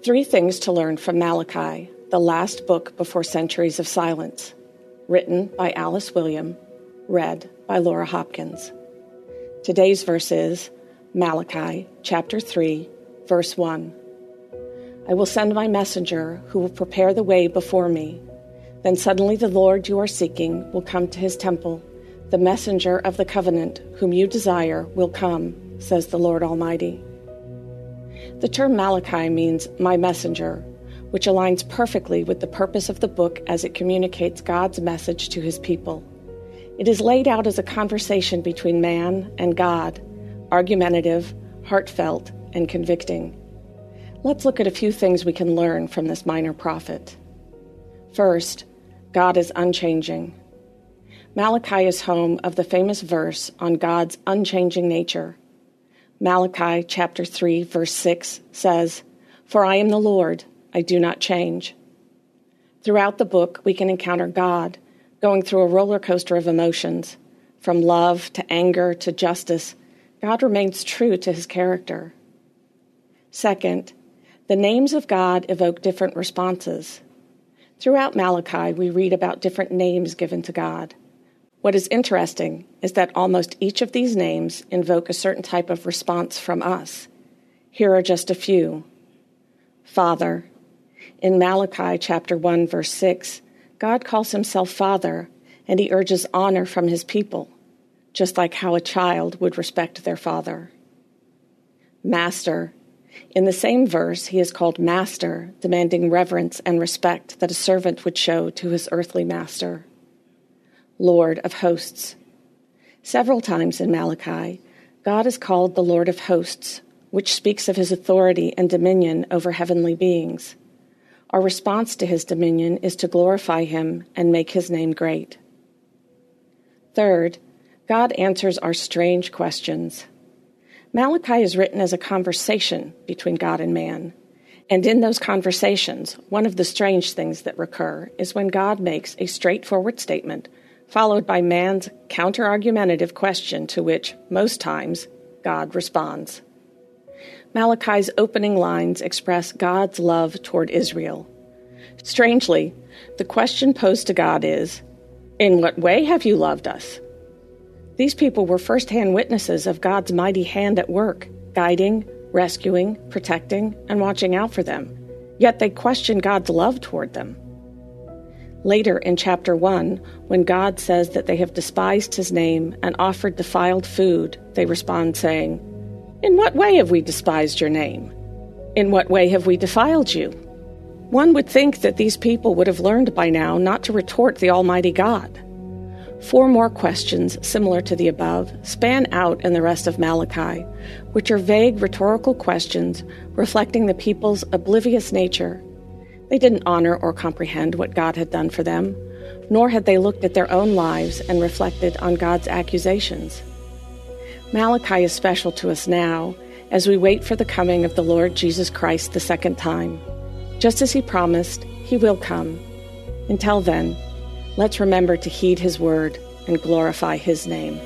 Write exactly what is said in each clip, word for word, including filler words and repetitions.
Three things to learn from Malachi, the last book before centuries of silence. Written by Alice William, read by Laura Hopkins. Today's verse is Malachi chapter three, verse one. I will send my messenger who will prepare the way before me. Then suddenly the Lord you are seeking will come to his temple. The messenger of the covenant whom you desire will come, says the Lord Almighty. The term Malachi means my messenger, which aligns perfectly with the purpose of the book as it communicates God's message to his people. It is laid out as a conversation between man and God, argumentative, heartfelt, and convicting. Let's look at a few things we can learn from this minor prophet. First, God is unchanging. Malachi is home of the famous verse on God's unchanging nature. Malachi chapter three, verse six says, "For I am the Lord, I do not change." Throughout the book, we can encounter God going through a roller coaster of emotions. From love to anger to justice, God remains true to his character. Second, the names of God evoke different responses. Throughout Malachi, we read about different names given to God. What is interesting is that almost each of these names invoke a certain type of response from us. Here are just a few. Father. In Malachi chapter one, verse six, God calls himself Father, and he urges honor from his people, just like how a child would respect their father. Master. In the same verse, he is called Master, demanding reverence and respect that a servant would show to his earthly master. Lord of hosts. Several times in Malachi, God is called the Lord of hosts, which speaks of his authority and dominion over heavenly beings. Our response to his dominion is to glorify him and make his name great. Third, God answers our strange questions. Malachi is written as a conversation between God and man. And in those conversations, one of the strange things that recur is when God makes a straightforward statement followed by man's counter-argumentative question to which, most times, God responds. Malachi's opening lines express God's love toward Israel. Strangely, the question posed to God is, "In what way have you loved us?" These people were first-hand witnesses of God's mighty hand at work, guiding, rescuing, protecting, and watching out for them. Yet they question God's love toward them. Later in chapter one, when God says that they have despised his name and offered defiled food, they respond saying, "In what way have we despised your name? In what way have we defiled you?" One would think that these people would have learned by now not to retort the Almighty God. Four more questions, similar to the above, span out in the rest of Malachi, which are vague rhetorical questions reflecting the people's oblivious nature. They didn't honor or comprehend what God had done for them, nor had they looked at their own lives and reflected on God's accusations. Malachi is special to us now as we wait for the coming of the Lord Jesus Christ the second time. Just as he promised, he will come. Until then, let's remember to heed his word and glorify his name.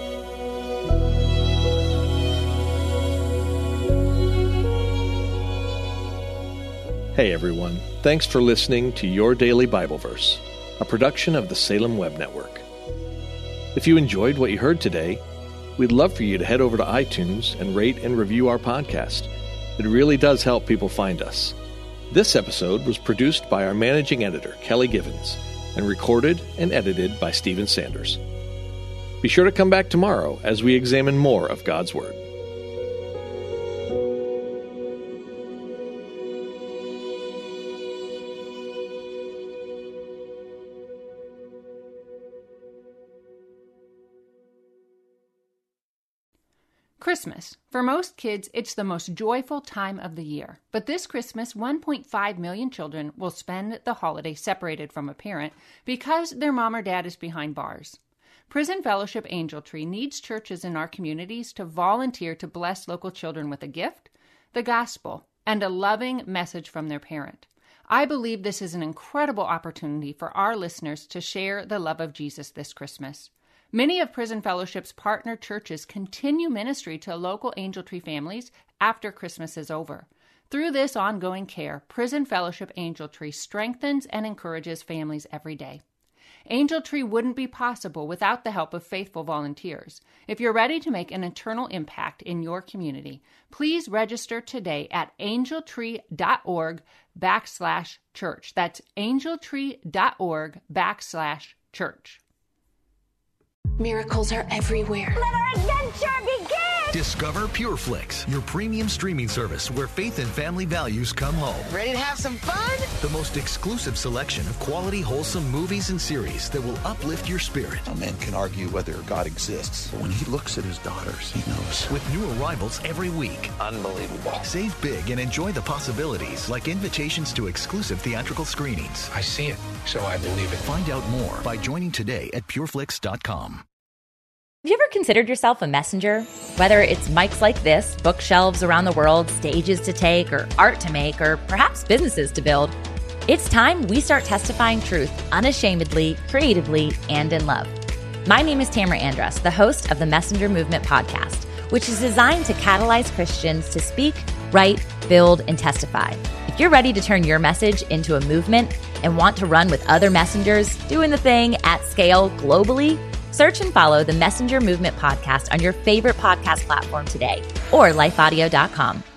Hey everyone, thanks for listening to Your Daily Bible Verse, a production of the Salem Web Network. If you enjoyed what you heard today, we'd love for you to head over to iTunes and rate and review our podcast. It really does help people find us. This episode was produced by our managing editor, Kelly Givens, and recorded and edited by Stephen Sanders. Be sure to come back tomorrow as we examine more of God's Word. Christmas. For most kids, it's the most joyful time of the year. But this Christmas, one point five million children will spend the holiday separated from a parent because their mom or dad is behind bars. Prison Fellowship Angel Tree needs churches in our communities to volunteer to bless local children with a gift, the gospel, and a loving message from their parent. I believe this is an incredible opportunity for our listeners to share the love of Jesus this Christmas. Many of Prison Fellowship's partner churches continue ministry to local Angel Tree families after Christmas is over. Through this ongoing care, Prison Fellowship Angel Tree strengthens and encourages families every day. Angel Tree wouldn't be possible without the help of faithful volunteers. If you're ready to make an eternal impact in your community, please register today at angeltree.org backslash church. That's angeltree.org backslash church. Miracles are everywhere. Let our adventure begin! Discover PureFlix, your premium streaming service where faith and family values come home. Ready to have some fun? The most exclusive selection of quality, wholesome movies and series that will uplift your spirit. A man can argue whether God exists, but when he looks at his daughters, he knows. With new arrivals every week. Unbelievable. Save big and enjoy the possibilities, like invitations to exclusive theatrical screenings. I see it, so I believe it. Find out more by joining today at pureflix dot com. Have you ever considered yourself a messenger? Whether it's mics like this, bookshelves around the world, stages to take, or art to make, or perhaps businesses to build, it's time we start testifying truth unashamedly, creatively, and in love. My name is Tamara Andrus, the host of the Messenger Movement podcast, which is designed to catalyze Christians to speak, write, build, and testify. If you're ready to turn your message into a movement and want to run with other messengers doing the thing at scale globally, search and follow the Messenger Movement podcast on your favorite podcast platform today or life audio dot com.